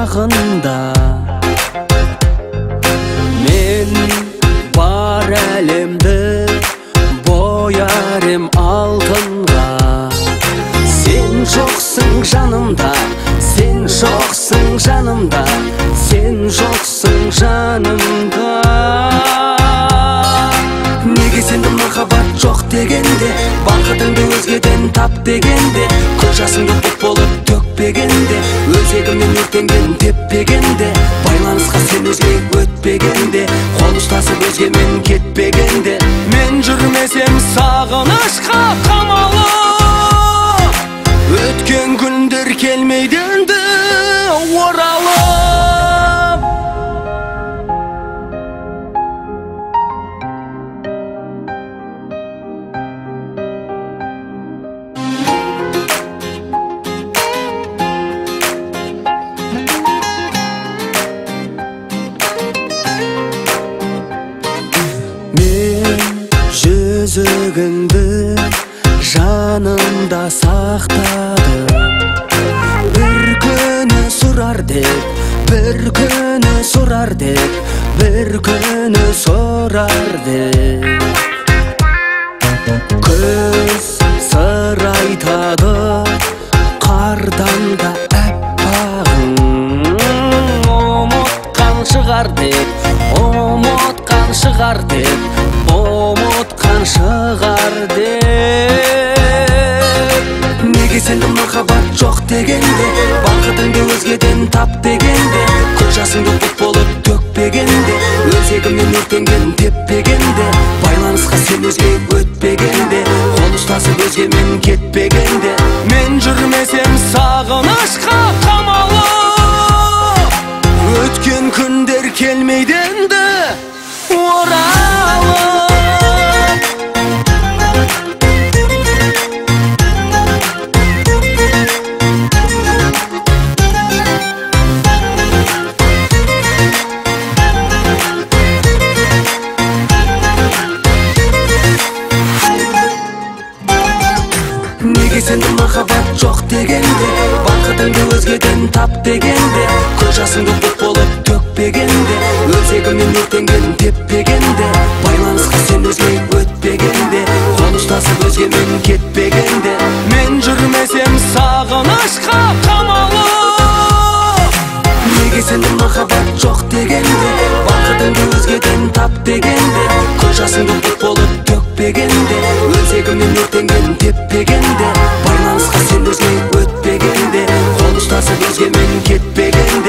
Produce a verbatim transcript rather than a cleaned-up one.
шағында. Мен бар әлемді боярым алтынға. Сен жоқсың жанымда, сен жоқсың жанымда, сен жоқсың жанымда. Неге сенде махаббат жоқ дегенде, бақытыңды өзгеден тап дегенде, көз жасыңды бұт болып төкпегенде, өзегімнен өртенген теппегенде, байланысқа сен өзге өтпегенде, қол ұстасып өзгемен кетпегенде, мен жүрмесем сағынышқа қамалып, өткен күндер келмейді енді оралып. Жүзігіңді жанымда сақтадым. Бір күні сұрар деп, бір күні сұрар деп, бір күні сұрар деп. Көз сыр айтады қардан да әппағың. Ұмытқан шығар деп, ұмытқан шығар деп, ұмытқан шығар деп. Неге сенде махаббат жоқ дегенде, бақытыңды өзгеден тап дегенде, көз жасыңды бұт болып төкпегенде, өзегімнен өртенген теппегенде, байланысқа сен өзге өтпегенде, қол ұстасып өзгемен кетпегенде, мен жүрмесем сағынышқа қамалып, өткен күндер келмейді енді оралып. Неге сенде махаббат жоқ дегенде, бақытыңды өзгеден тап дегенде, көз жасыңды бұт болып төкпегенде, өзегімнен өртенген теппегенде, байланысқа сен өзге өтпегенде, қол ұстасып өзгемен кетпегенде, мен жүрмесем сағынышқа қамалып. Неге сенде махаббат жоқ дегенде, бақытыңды өзгеден тап дегенде, көз жасыңды бұт болып төкпегенде, өзегімнен өртенген теппегенде, байланысқа сен өзге өтпегенде, қол ұстасып өзгемен кетпегенде,